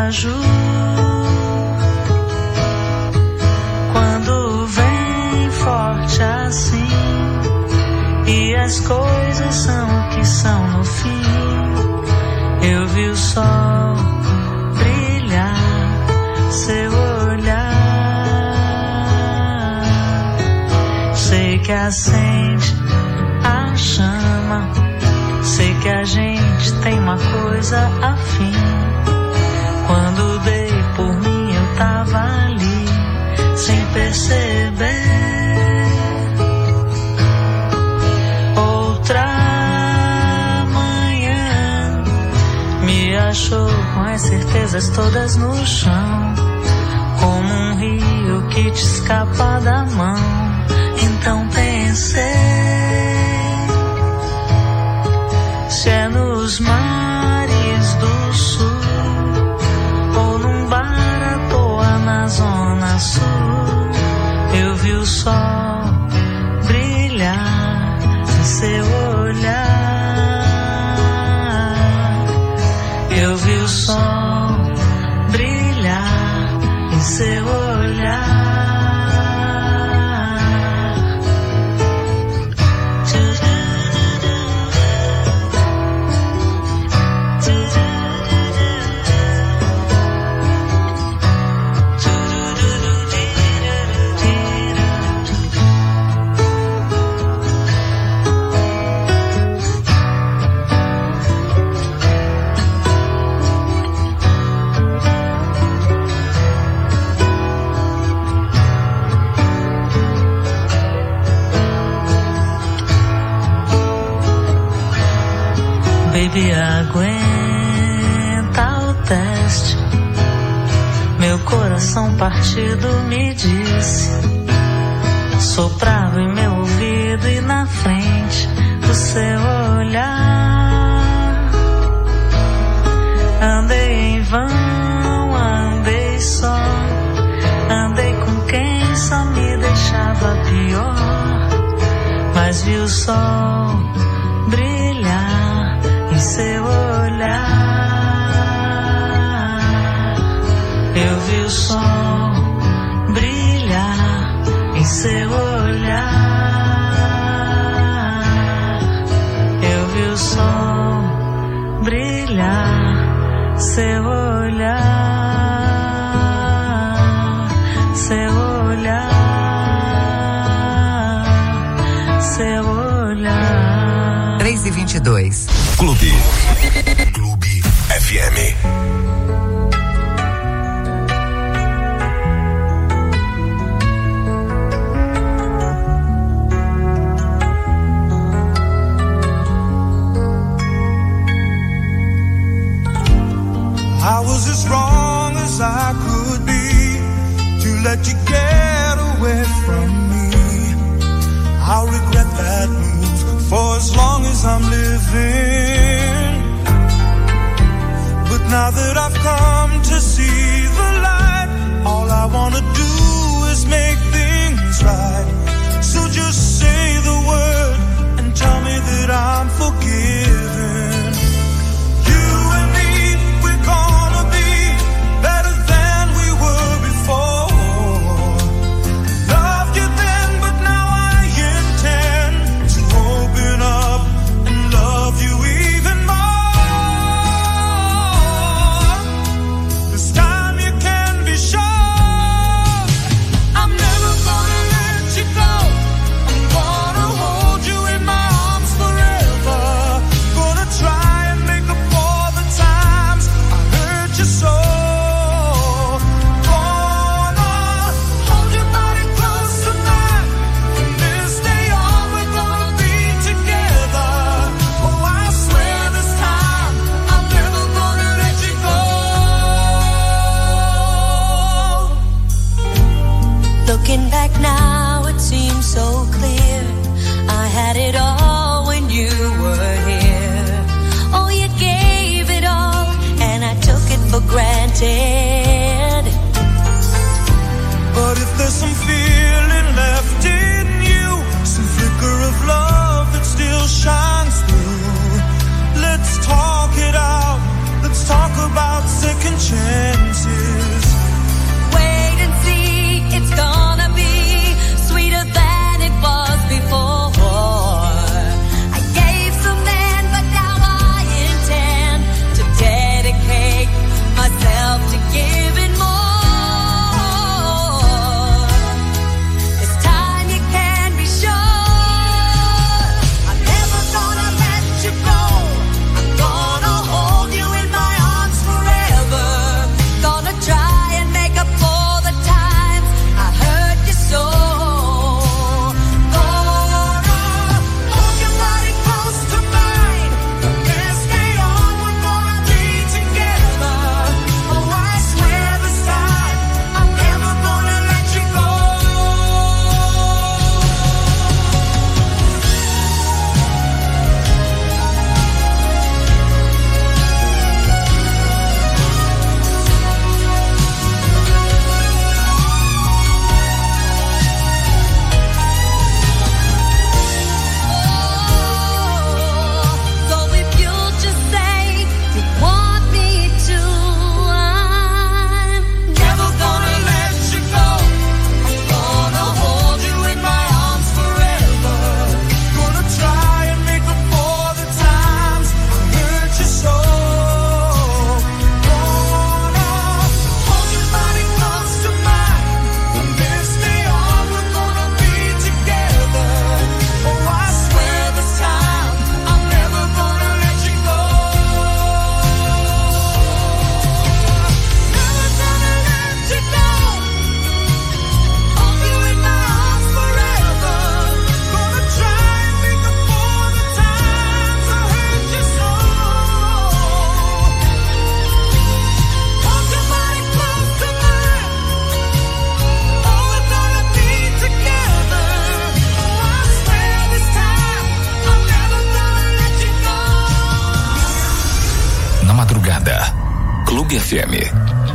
caju. Quando vem forte assim, e as coisas são o que são no fim, eu vi o sol brilhar, seu olhar, sei que acende a chama, sei que a gente tem uma coisa afim. Quando dei por mim eu tava ali, sem perceber. Outra manhã me achou com as certezas todas no chão, como um rio que te escapa da mão. Então pensei, se é nos mares do sul, ou num bar à toa na zona sul, eu vi o sol brilhar em seu olhar. Eu vi o sol brilhar em seu olhar. Baby, aguenta o teste. Meu coração partido me disse, soprava em meu ouvido e na frente do seu olhar. Andei em vão, andei só, andei com quem só me deixava pior, mas vi o sol brilhar em seu olhar. Eu vi o sol brilhar em seu olhar. Eu vi o sol brilhar, seu olhar, seu olhar, seu olhar. 3:22. Clube FM. I was as wrong as I could be to let you get away from me. I'll regret that move for as long as I'm living. But now that I've come to see the light, all I wanna do is make things right. So just say the word and tell me that I'm forgiven. Granted. But if there's some feeling left in you, some flicker of love that still shines through, let's talk it out. Let's talk about second chance. Clube FM.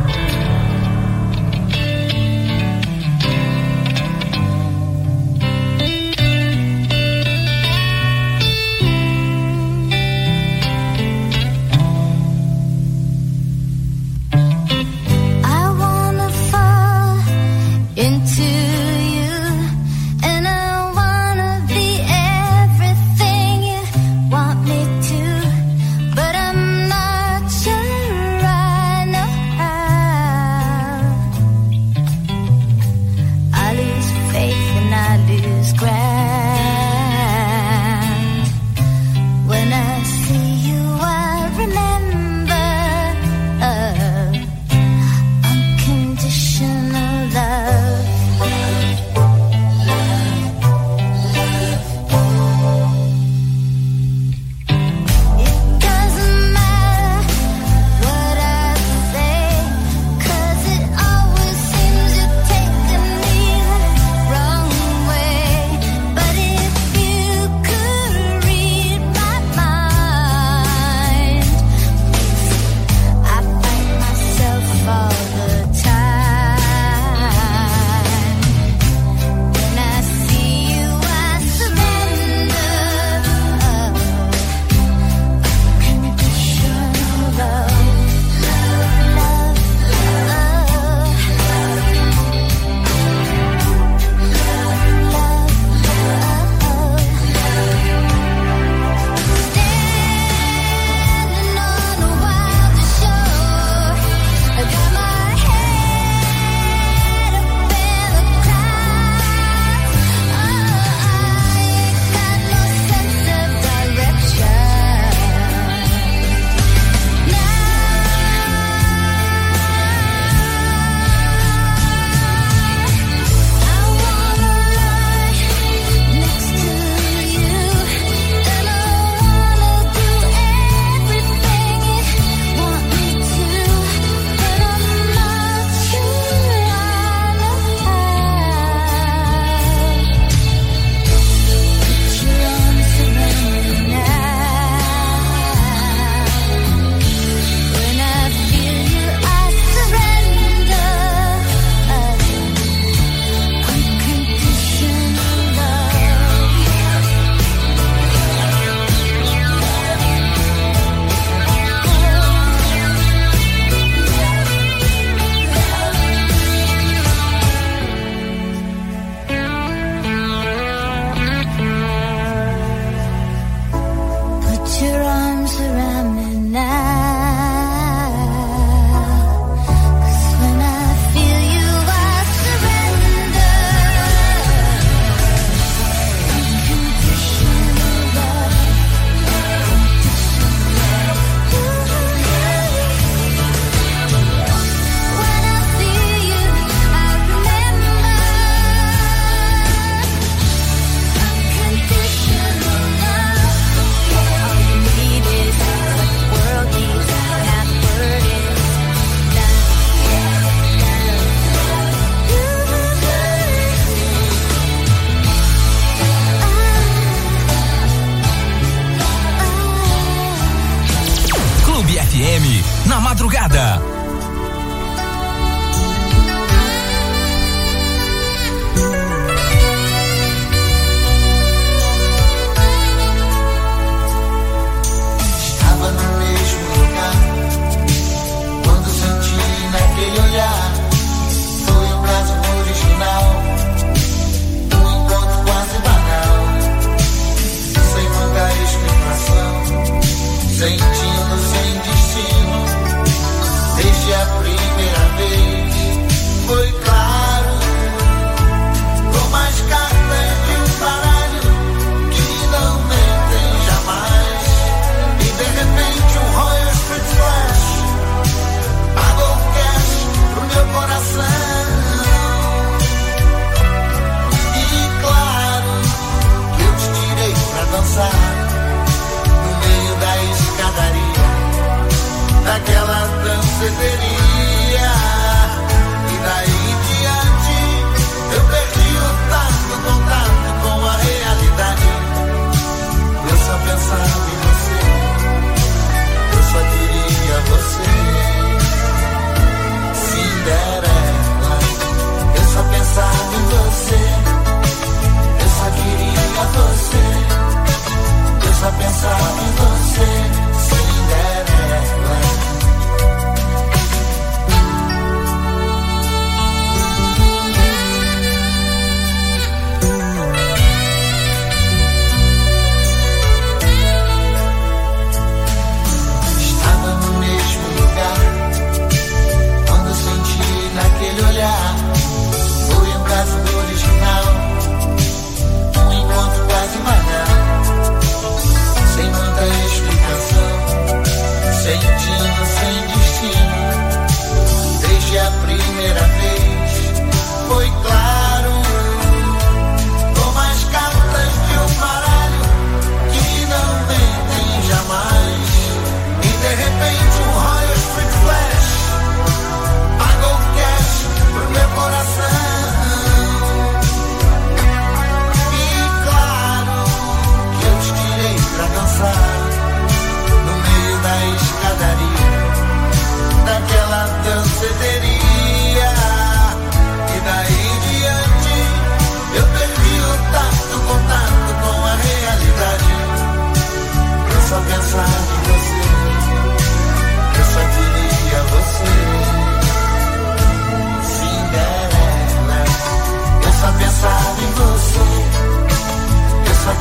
Na madrugada. Estava no mesmo lugar quando senti naquele olhar. Foi um caso original, um encontro quase banal, sem muita explicação, sentindo sem destino.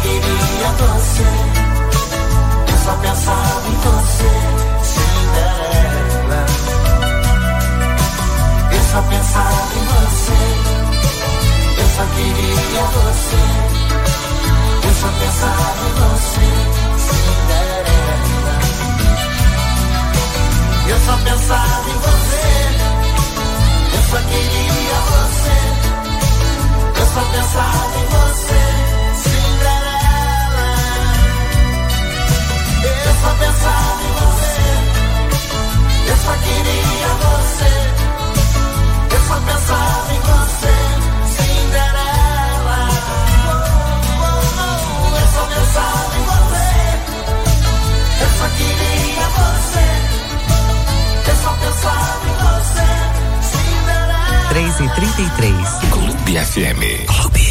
queria você, eu só pensava em você, Cinderela. Eu só pensava em você, eu só queria você, eu só pensava em você, Cinderela. Eu só pensava em você, eu só queria você, eu só pensava em você, Cinderela. Eu só pensava em você, eu só queria você, eu só pensava em você, Cinderela. Eu só pensava em você, eu só queria você, eu só pensava em você, Cinderela. 3h33. Clube FM. Clube.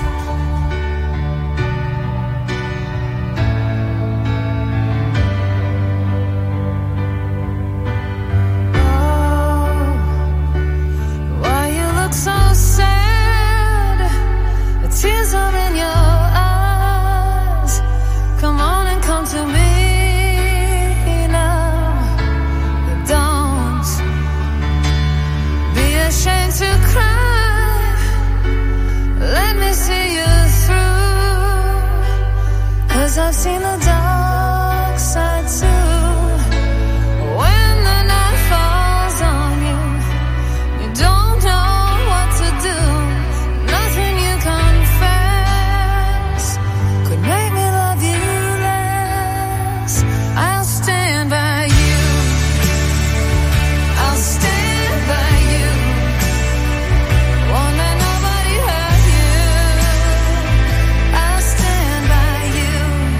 I've seen the dark side too. When the night falls on you, you don't know what to do. Nothing you confess could make me love you less. I'll stand by you, I'll stand by you. Won't let nobody hurt you. I'll stand by you.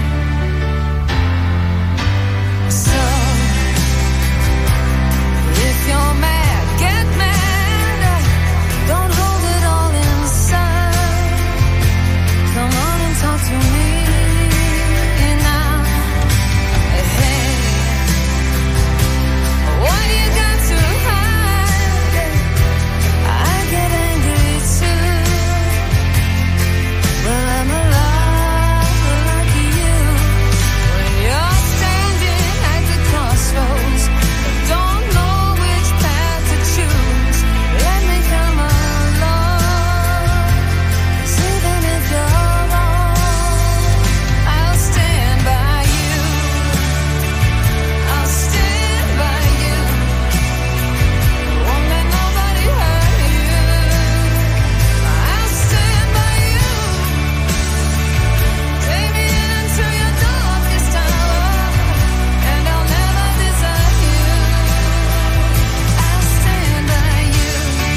So if you're mad, get mad. Don't hold it all inside. Come on and talk to me now. Hey, what you got to hide? I get angry too, but I'm alive like you. When you're standing at the crossroads, don't know which path to choose. Let me come along, 'cause even if you're wrong, I'll stand by you. I'll stand by you. Won't let nobody hurt you. I'll stand by you. Take me into your darkest hour, and I'll never desert you. I'll stand by you.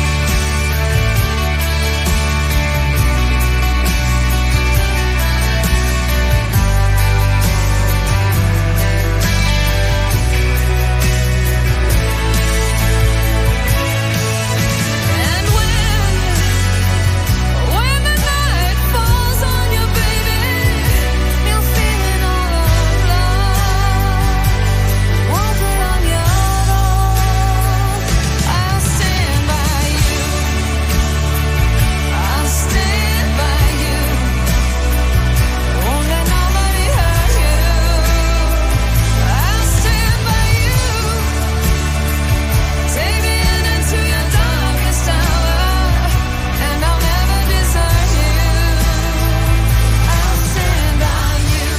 And when the night falls on you, baby, you're feeling all alone. Won't put on your own. I'll stand by you. I'll stand by you. Won't let nobody hurt you. I'll stand by you. Take me into your darkest hour, and I'll never desert you. I'll stand by you.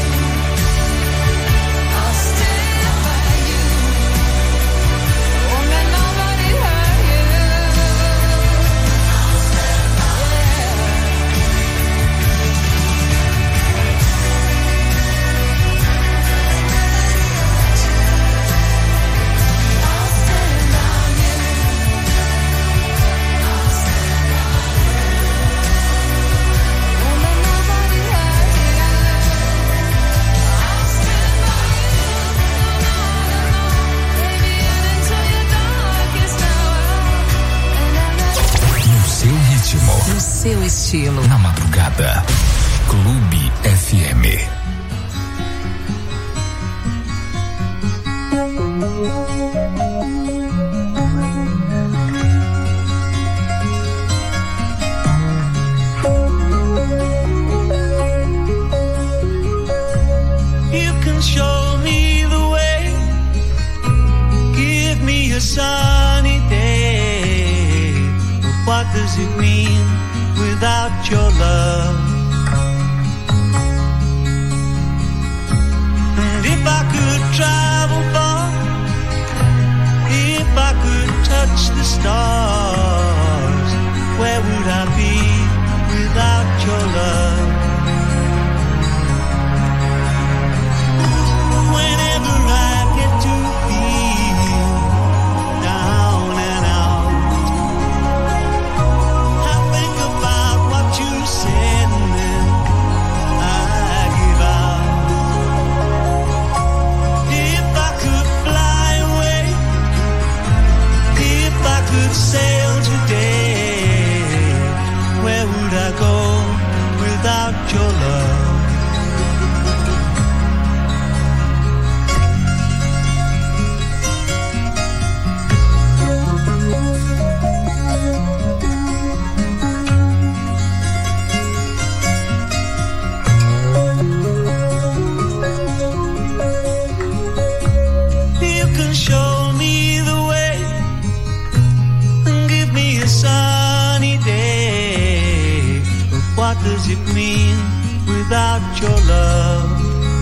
I'll stand by you. Won't let nobody hurt you. I'll stand by No seu ritmo. No seu estilo. Na madrugada. Clube FM. does it mean without your love? And if I could travel far, if I could touch the stars, where would I be without your love? Whenever I get to feel down and out, I think about what you said and then I give out. If I could fly away, if I could sail today, where would I go without your love? You can show me the way and give me a sunny day, but what does it mean without your love?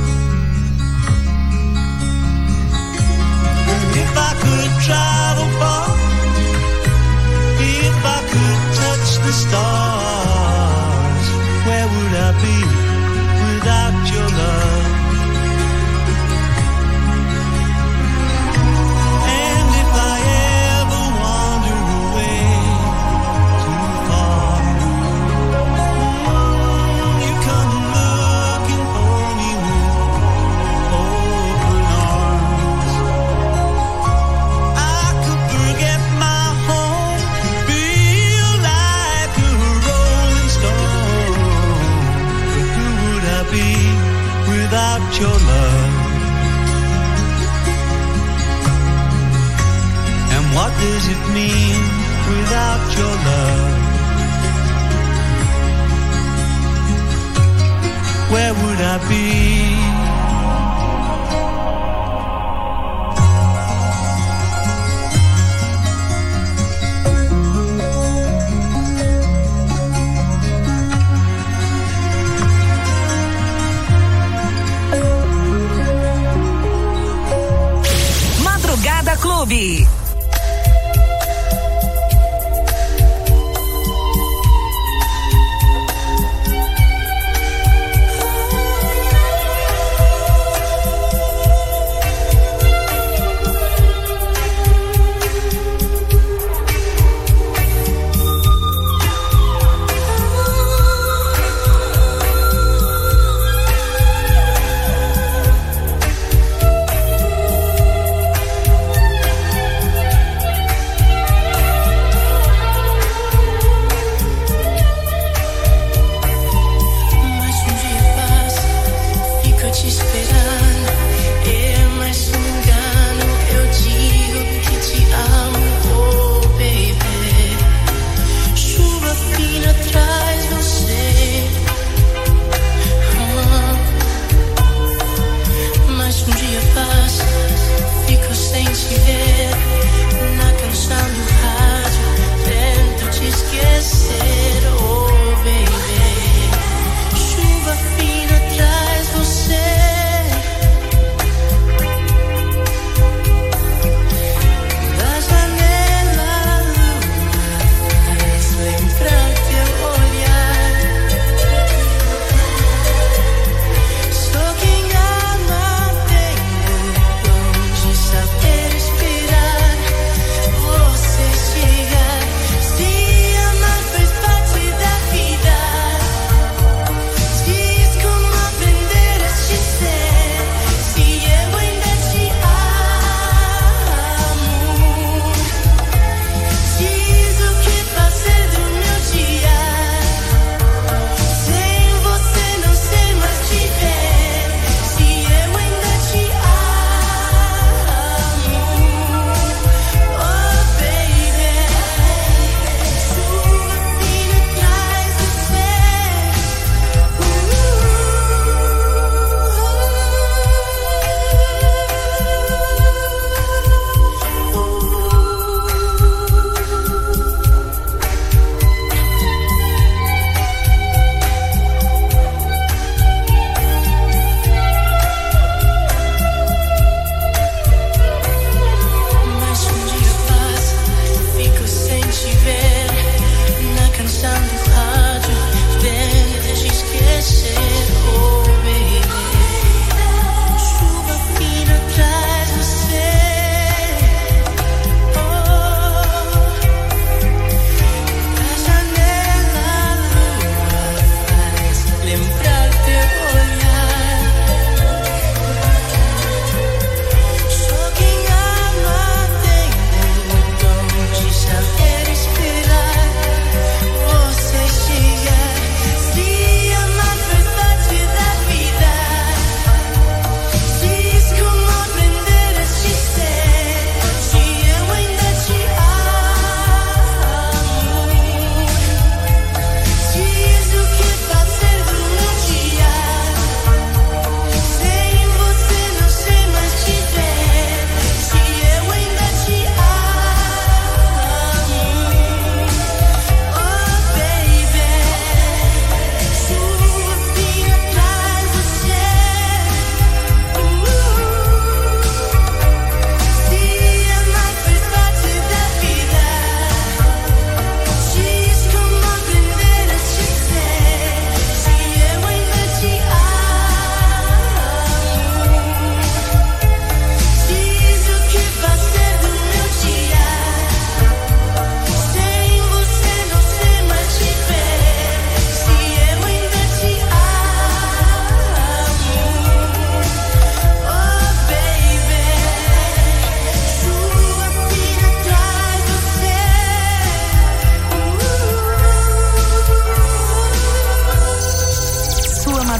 And if I could travel far, if I could touch the stars, where would I be without your love? And if I ever wander away too far, you come looking for me with open arms. I could forget my home, feel like a rolling stone, but who would I be without your love? And what does it mean without your love? Where would I be? Madrugada Clube.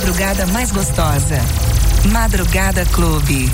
madrugada mais gostosa. Madrugada Clube.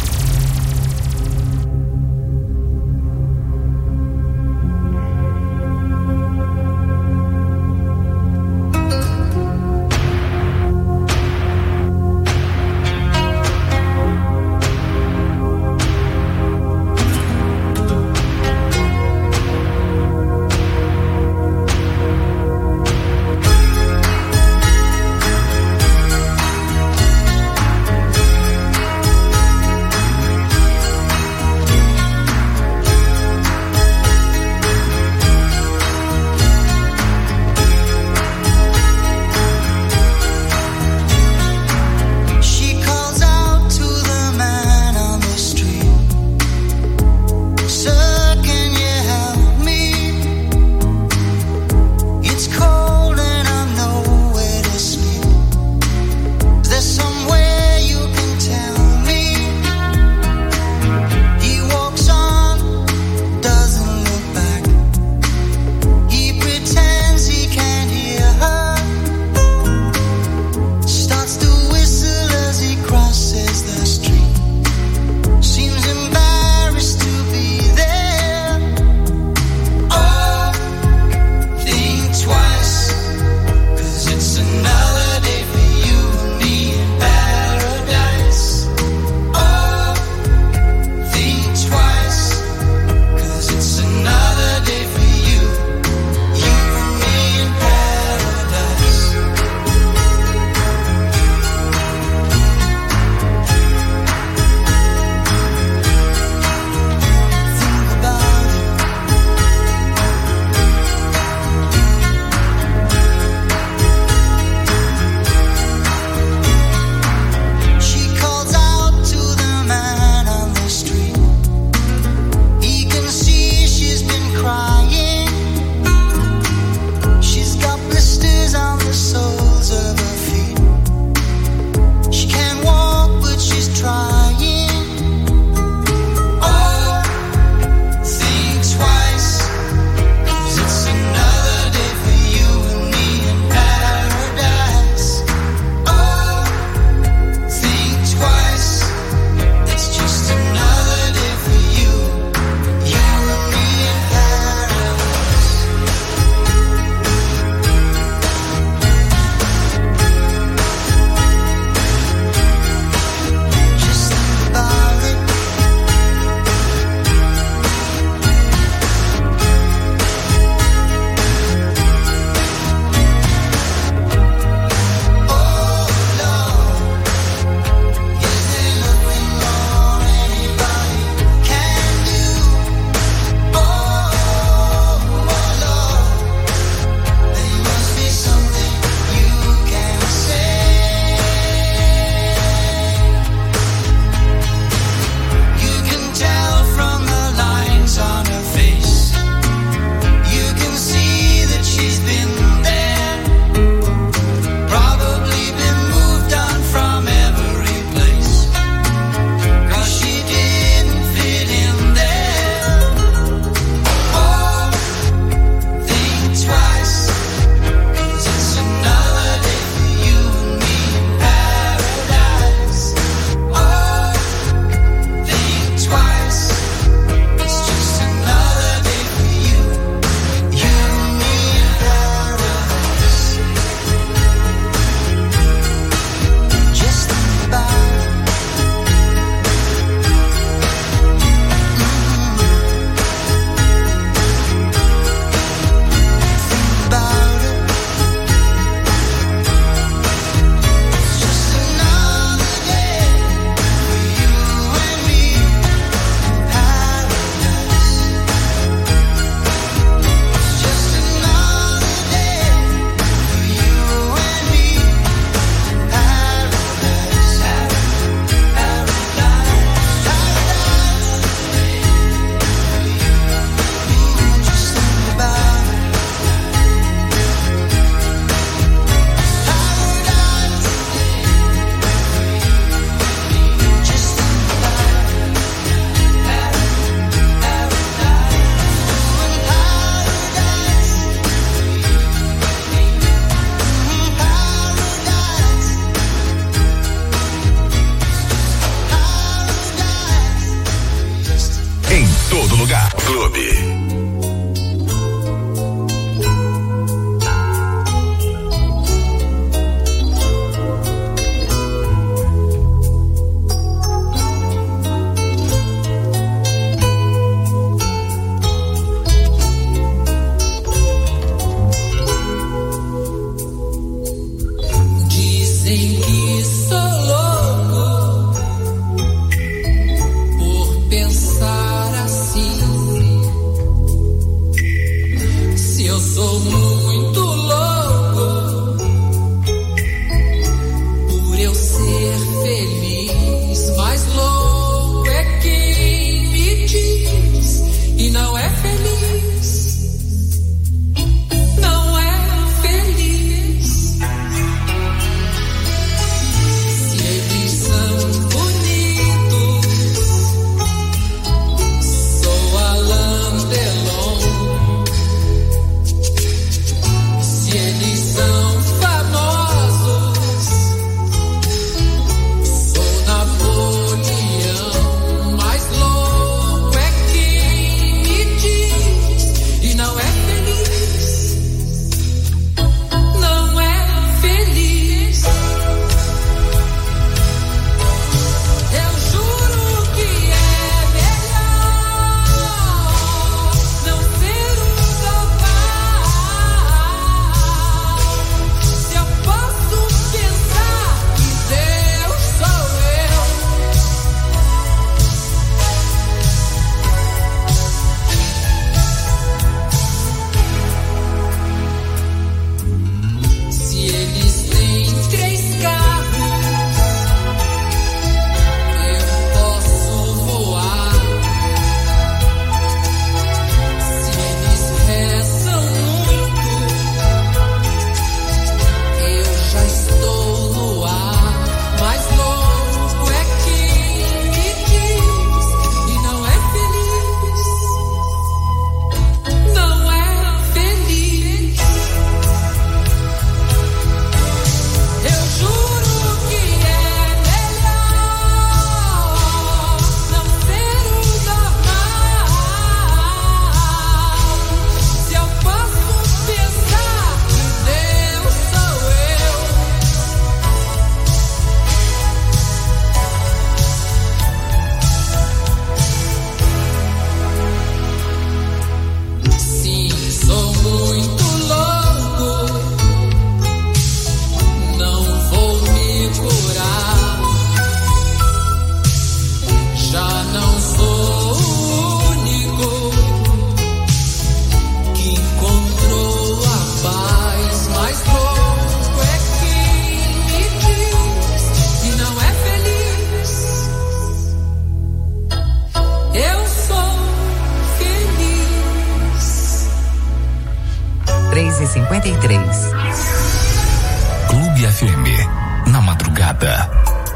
Clube FM, na madrugada.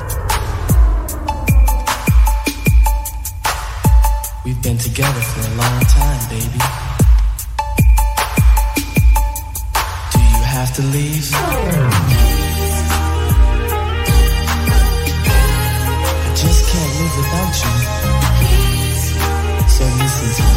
We've been together for a long time, baby. Do you have to leave? I just can't live without you. So listen to me.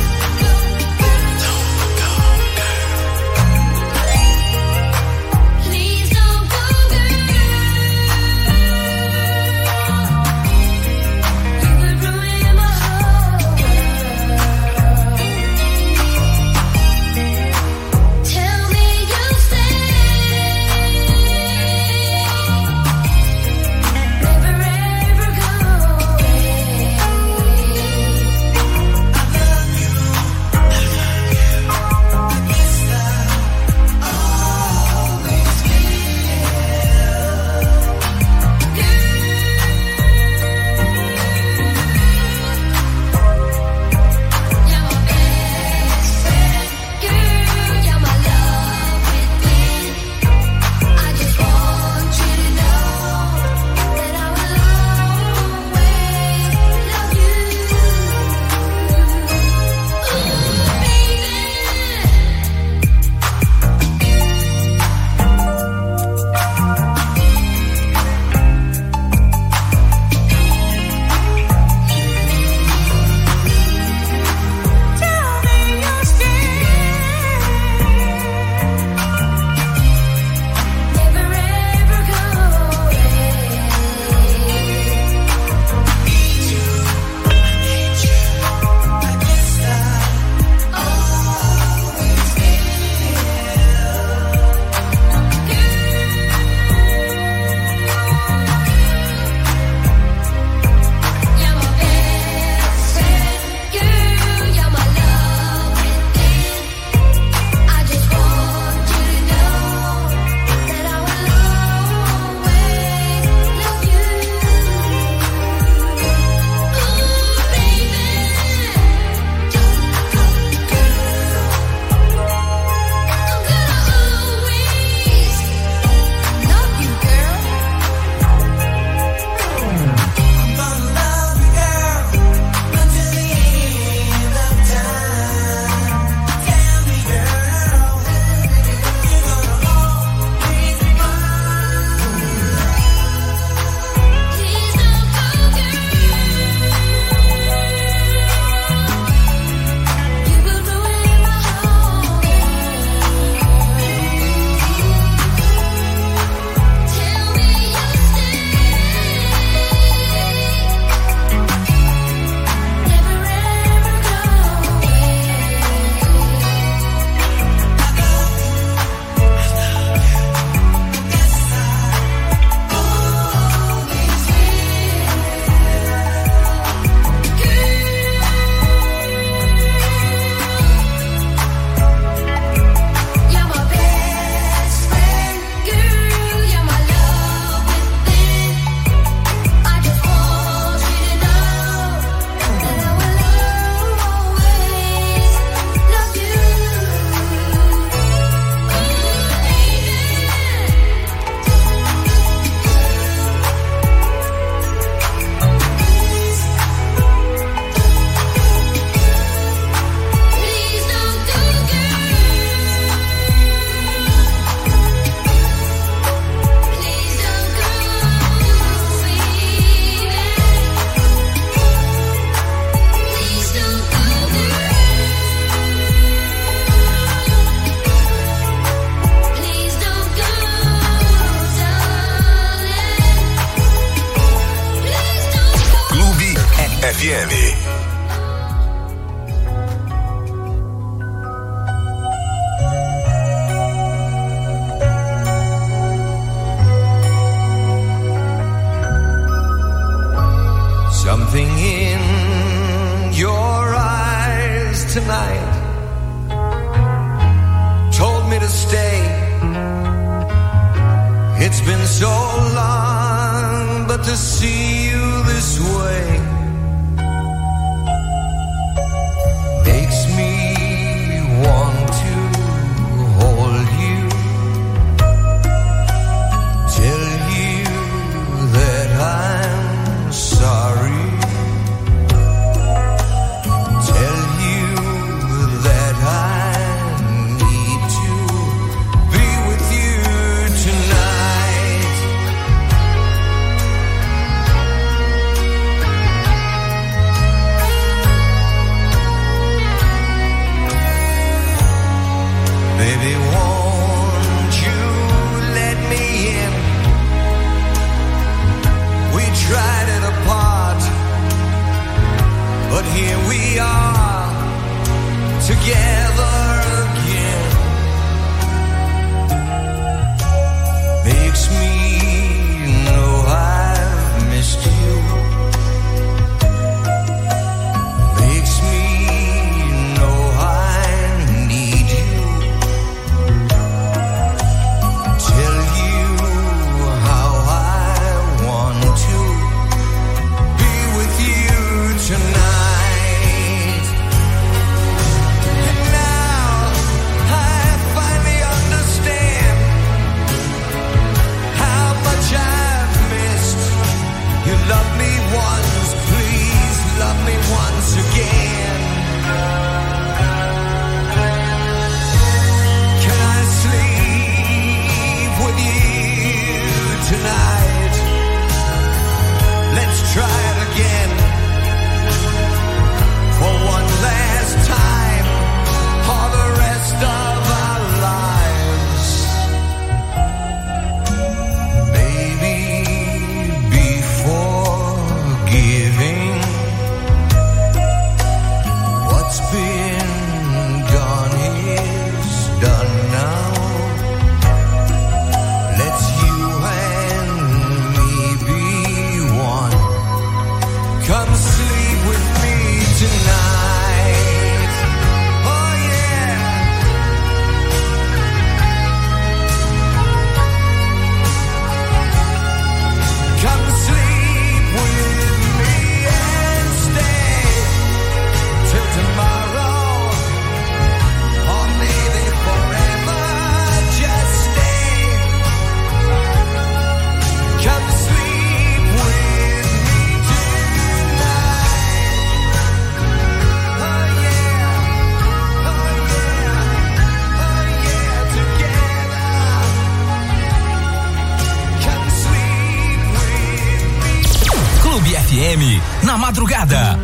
FM, na madrugada.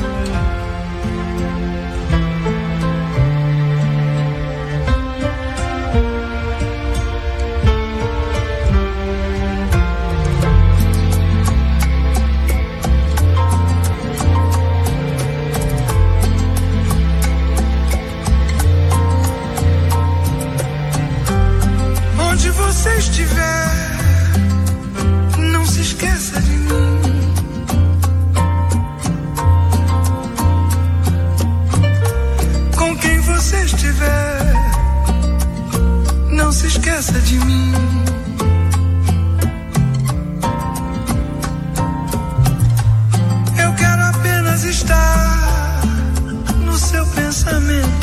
Onde você estiver, não se esqueça de mim. Com quem você estiver, não se esqueça de mim. Eu quero apenas estar no seu pensamento.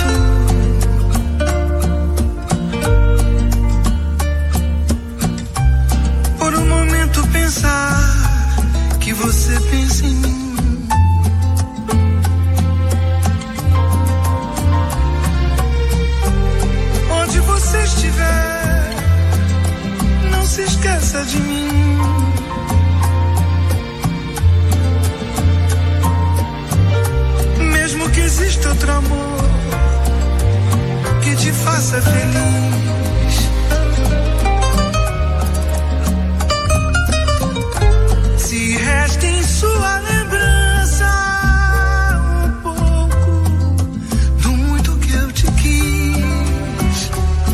Pensar que você pensa em mim. Onde você estiver, não se esqueça de mim. Mesmo que exista outro amor que te faça feliz, se resta em sua lembrança um pouco do muito que eu te quis.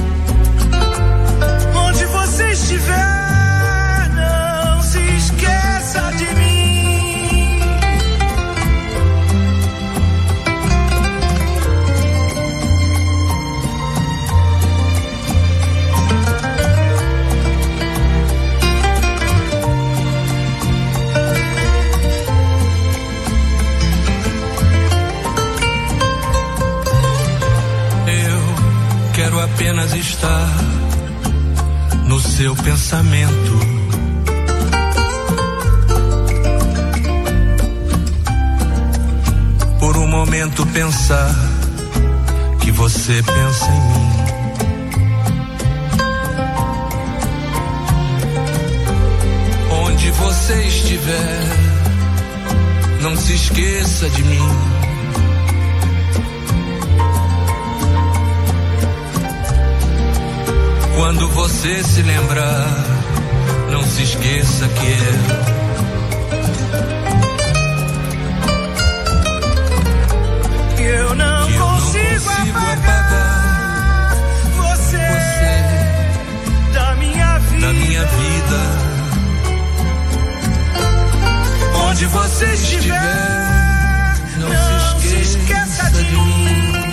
Onde você estiver, não se esqueça de mim. Quero apenas estar no seu pensamento. Por um momento pensar que você pensa em mim. Onde você estiver, não se esqueça de mim. Quando você se lembrar, não se esqueça que eu não consigo apagar você da minha vida. Onde você estiver, não se esqueça de mim.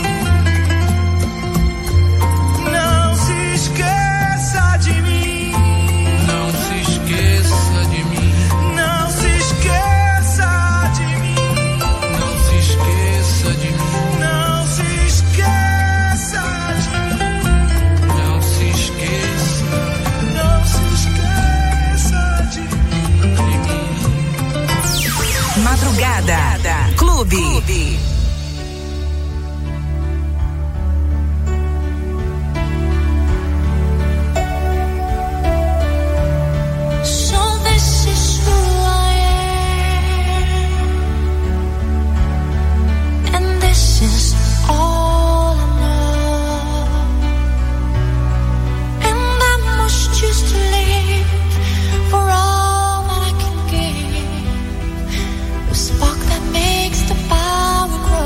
Não se esqueça de mim. Não se esqueça de mim. Não se esqueça de mim. Não se esqueça de mim. Não se esqueça de mim. Não se esqueça. Não se esqueça de mim. Madrugada Clube. Spark that makes the power grow.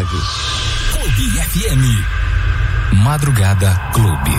apague. Clube FM. Madrugada Clube.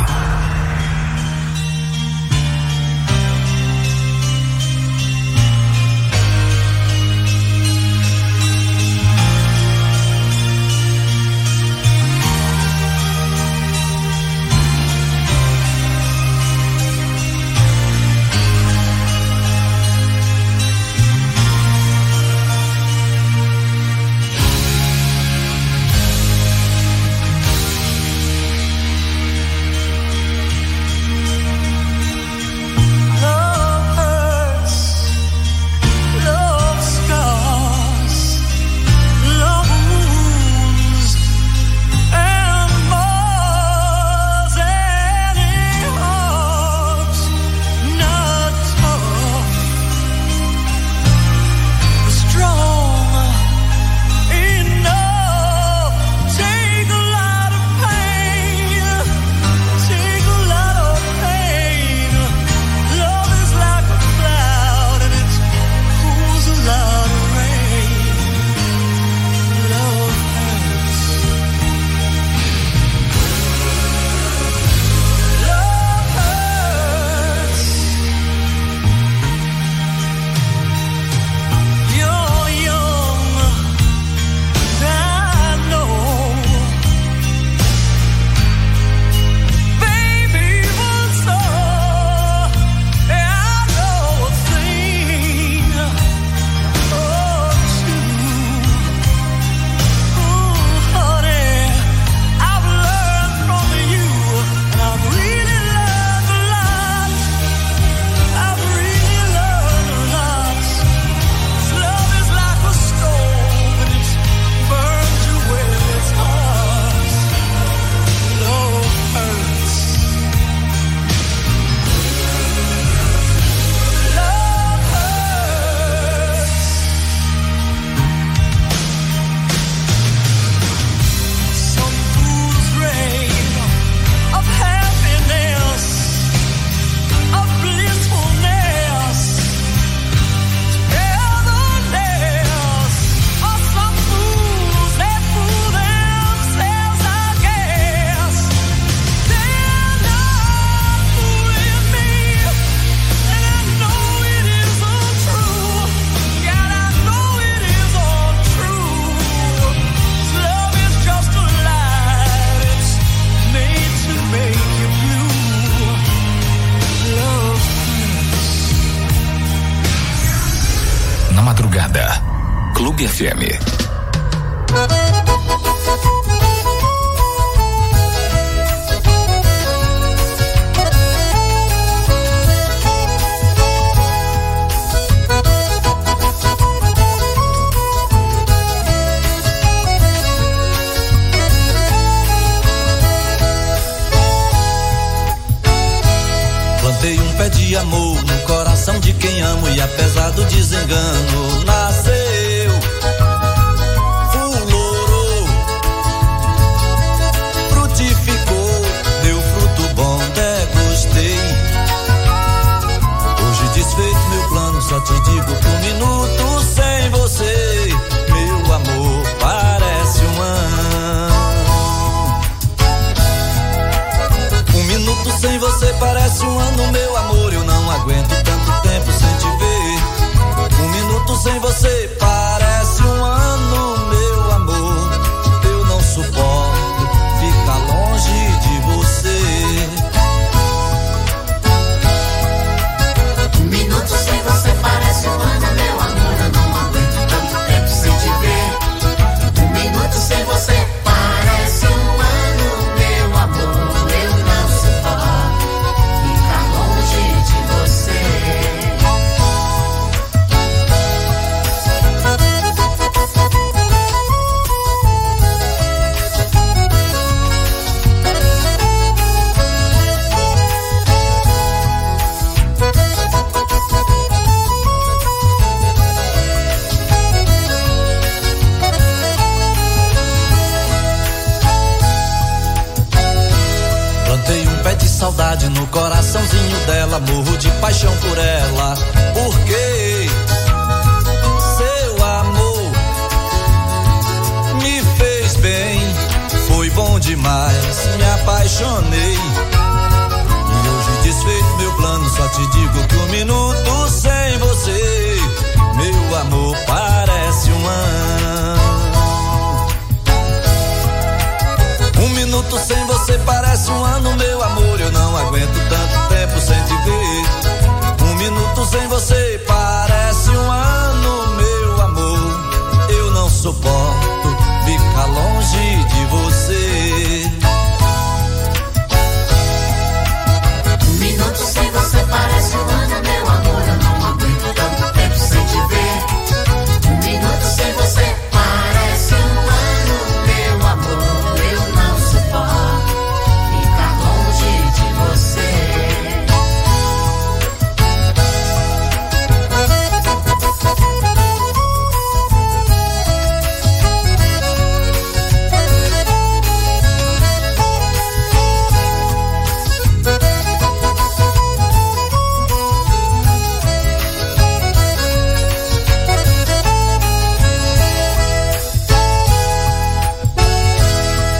Clube FM. Plantei um pé de amor no coração de quem amo e apesar do desengano nasceu, fulorou, frutificou, deu fruto bom, degustei. Hoje desfeito meu plano, só te digo que 1 minuto sem você, meu amor, parece um ano. 1 minuto sem você parece um ano, meu amor, eu não aguento tanto tempo sem te ver. 1 minuto sem você parece um ano, meu amor, eu não suporto ficar longe de você. 1 minuto sem você parece um ano, meu amor, eu não aguento tanto tempo sem te ver. 1 minuto sem você parece um ano, meu amor, eu não suporto ficar longe de você. Plantei um pé de saudade no coraçãozinho dela, morro de paixão por ela, porque seu amor me fez demais, me apaixonei. E hoje desfeito meu plano, só te digo que 1 minuto sem você, meu amor, parece um ano. 1 minuto sem você parece um ano, meu amor, eu não aguento